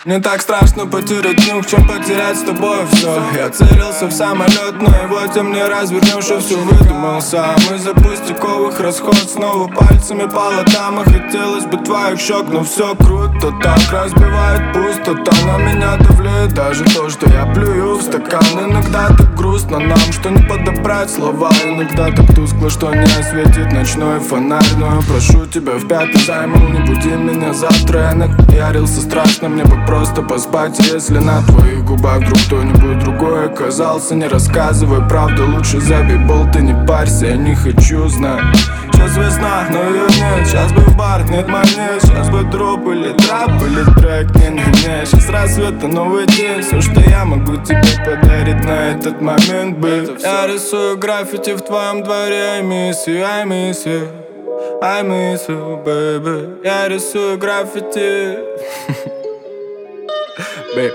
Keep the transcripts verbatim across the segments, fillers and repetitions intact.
Не так страшно потерять нюх, чем потерять с тобой все. Я целился в самолет, но его тем не развернешь, и все выдумал сам. Из-за пустяковых расход снова пальцами по лотам. И хотелось бы твоих щек, но все круто так. Разбивает пустота, на меня давлеет даже то, что я плюю в стакан. Иногда так грустно нам, что не подобрать слова. Иногда так тускло, что не осветит ночной фонарь. Но я прошу тебя в пятый займу, не буди меня завтра. Я нахуярился страшно, мне бы просто поспать. Если на твоих губах вдруг кто-нибудь другой оказался, не рассказывай правду, лучше забей болт и не парься. Я не хочу знать. Сейчас весна, но ее нет. Сейчас бы в бар, нет монет. Сейчас бы труп или трап, или трек. Не-не-не, сейчас рассвет и новый день. Все, что я могу тебе подарить на этот момент, бэйб. Я рисую граффити в твоем дворе. I miss you, I miss you, I miss you, baby. Я рисую граффити. Бэйб.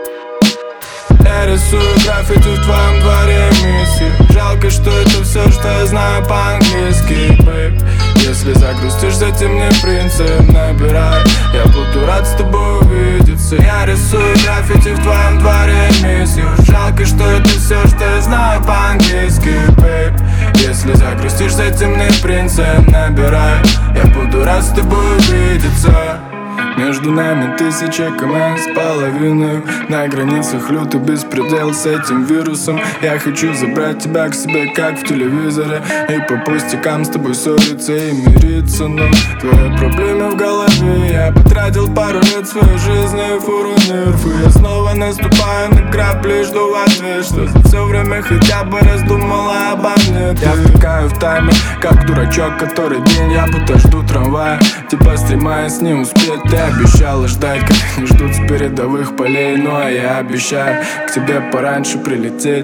Я рисую граффити в твоем дворе, миссия. Жалко, что это все, что я знаю по-английски, бэйб. Если загрустишь, затем мне принцип набирай. Я буду рад с тобой увидеться. Я рисую граффити в твоем дворе, миссия. Жалко, что это все, что я знаю по-английски, бэйб. Если загрустишь, затем мне принцип набирай. Я буду рад с тобой увидеться. Между нами тысяча км с половиной. На границах лютый беспредел с этим вирусом. Я хочу забрать тебя к себе, как в телевизоре, и по пустякам с тобой ссориться и мириться. Но твои проблемы в голове. Я потратил пару лет своей жизни и фуру нерв. И я снова наступаю на грабли, жду в ответ, что за все время хотя бы раздумала обо мне. Я втыкаю в таймер, как дурачок, который день я будто жду трамвая. Типа стремаясь не успеть. Ты обещала ждать, как они ждут с передовых полей. Ну а я обещаю к тебе пораньше прилететь.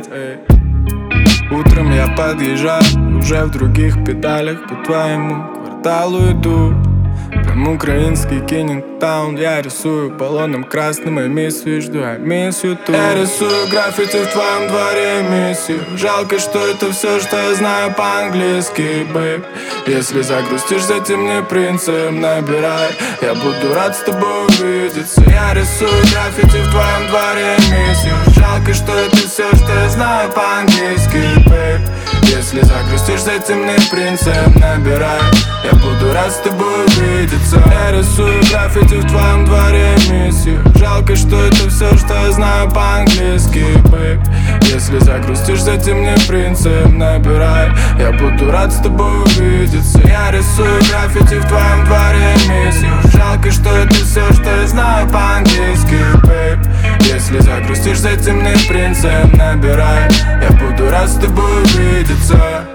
Утром я подъезжаю, уже в других педалях. По твоему кварталу иду, прям украинский Кеннингтаун. Я рисую баллоном красным, I miss you, жду I miss you too. Я рисую граффити в твоем дворе, миссию. Жалко, что это все, что я знаю по-английски, бэйб. Если загрустишь, затем мне принцип набирай. Я буду рад с тобой увидеться. Я рисую граффити в твоем дворе, миссию. Жалко, что это все, что я знаю по-английски, бэйб. Если загрустишь, затем мне принцип набирай. Я буду рад с тобой увидеться. Я рисую граффити в твоем дворе, миссию. Жалко, что это все, что я знаю по-английски, бэйб. Если загрустишь, затем мне принцип набирай. Я буду рад с тобой увидеться. Я рисую граффити в твоем дворе, миссию. Жалко, что это все, что я знаю по-английски, бэйб. Если загрустишь, затем мне принцип набирай. Я буду рад с тобой увидеться.